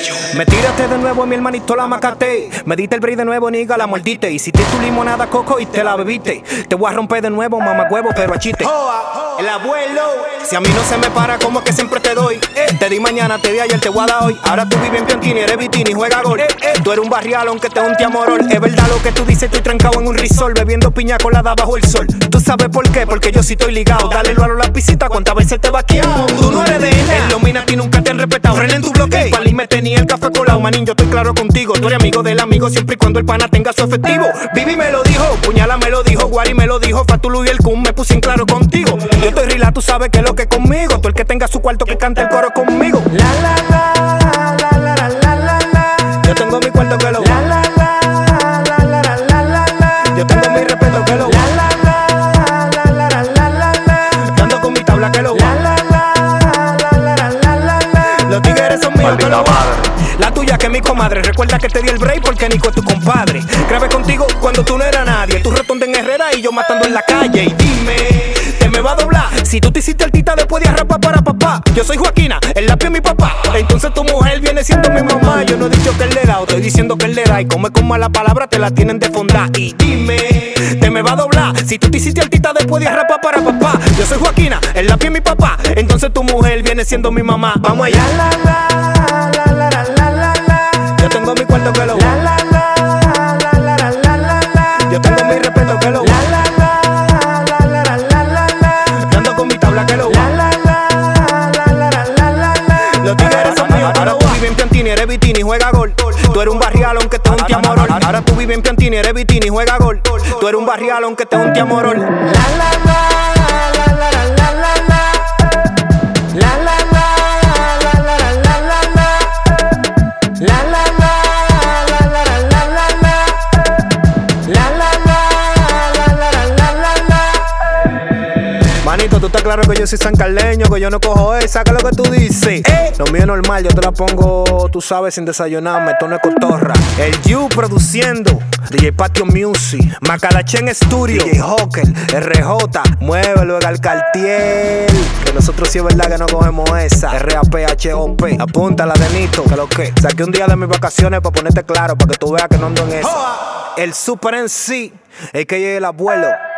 Me tiraste de nuevo, mi hermanito, la macate. Me diste el break de nuevo, niga, la mordiste. Hiciste tu limonada, coco, y te la bebiste. Te voy a romper de nuevo, mamá huevo, pero a chiste. El abuelo, si a mí no se me para, como que siempre te doy. Te di mañana, te di ayer, te voy a dar hoy. Ahora tú vives en Piantini, eres Vitini, juega gol. Tú eres un barrial, aunque te unte amorol. Es verdad lo que tú dices, estoy trancado en un risol, bebiendo piña colada bajo el sol. ¿Tú sabes por qué? Porque yo sí estoy ligado. Dale lo a la pisita, ¿cuántas veces te vaqueado? Tú no eres de él, en los Minati nunca te han respetado. René en tu bloque, Pali me tenía el café colado. Manín, yo estoy claro contigo, tú eres amigo del amigo siempre y cuando el pana tenga su efectivo. Vivi me lo dijo, Puñala me lo dijo, Guari me lo dijo, Fatulu y el Kun me puse en claro contigo. Yo estoy rila, tú sabes que lo que conmigo. Tú el que tenga su cuarto que cante el coro conmigo. La la la la la la la la la. Yo tengo mi cuarto que lo la la la la la la la la la. Yo tengo mi respeto que lo la la la la la la la la la. Yo ando con mi tabla que lo la la la la la la la la. Los tigres son míos que lo la tuya que mi comadre. Recuerda que te di el break porque Nico es tu compadre. Grabé contigo cuando tú no eras nadie. Tú rotonda en Herrera y yo matando en la calle. Y dime, ¿te me va a doblar? Si tú te hiciste altita después de arrapar para papá. Yo soy Joaquina, el lápiz es mi papá. Entonces tu mujer viene siendo mi mamá. Yo no he dicho que él le da, estoy diciendo que él le da. Y come con mala palabra te la tienen de fondar. Y dime, ¿te me va a doblar? Si tú te hiciste altita después de arrapar para papá. Yo soy Joaquina, el lápiz es mi papá. Entonces tu mujer viene siendo mi mamá. Vamos allá. La la la la la la la la. Yo tengo mi cuarto que lo la la la la la la la la la. Yo tengo mi respeto que lo la la la la la la la la la. Yo ando con mi tabla que lo la la la la la la la la la. Los tigres son míos. Ahora tú vives en Piantini, eres Vitini, juega gol. Tú eres un barrial aunque te unte amorol. Ahora tú vives en Piantini, eres Vitini, juega gol. Tú eres un barrial aunque te unte amorol. La la la la la la la la la. La la la la la la la la la. La la la la la la la la la. La la la la la la la la. Manito, tú estás claro que yo soy sancarleño, que yo no cojo esa, que es lo que tú dices. Lo mío es normal, yo te la pongo, tú sabes, sin desayunarme, esto no es cotorra. El You produciendo, DJ Patio Music, Macalachen Studio, DJ Hawker, RJ, muévelo en Cartier. Que nosotros sí es verdad que no cogemos esa. RAPHOP, apúntala de Nito, que lo que. Saqué un día de mis vacaciones para ponerte claro, para que tú veas que no ando en esa. El Super MC, el que llegue el abuelo.